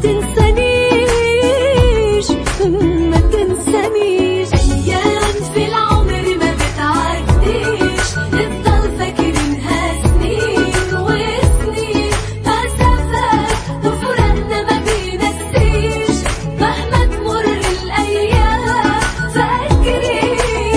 تنسانيش ما تنسانيش. أيام في العمر ما بتعديش، نفضل فاكرينها سنين وسنين. مسافات وفراقنا ما بينسيش، مهما تمر الأيام فاكرين.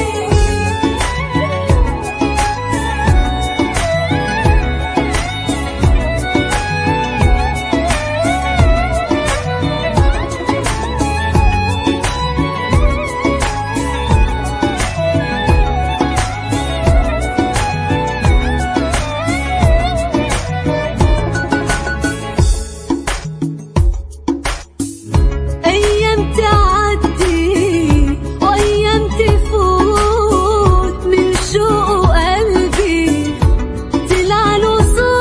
أيام تعدي وأيام تفوت من شوق قلبي، طلعله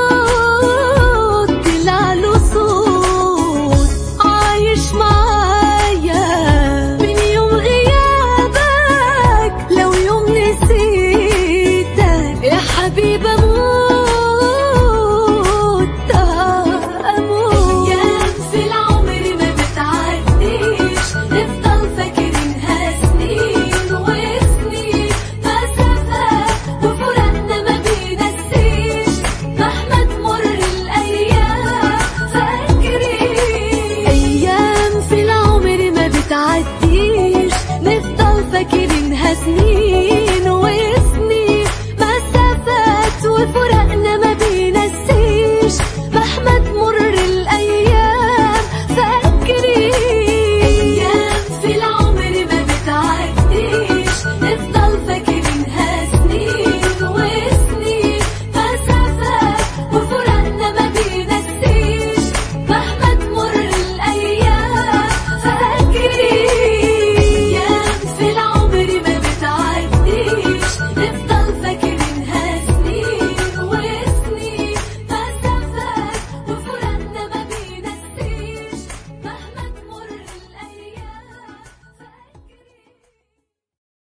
صوت عايش معايا من يوم غيابك. لو يوم نسيتك يا حبيبي أموت أموت. أيام في العمر ما بتعديش، نفضل فاكرينها سنين وسنين. مسافات وفراقنا ما بينسيش، مهما تمر الأيام فاكرين. أيام في العمر ما بتعديش، نفضل فاكرينها سنين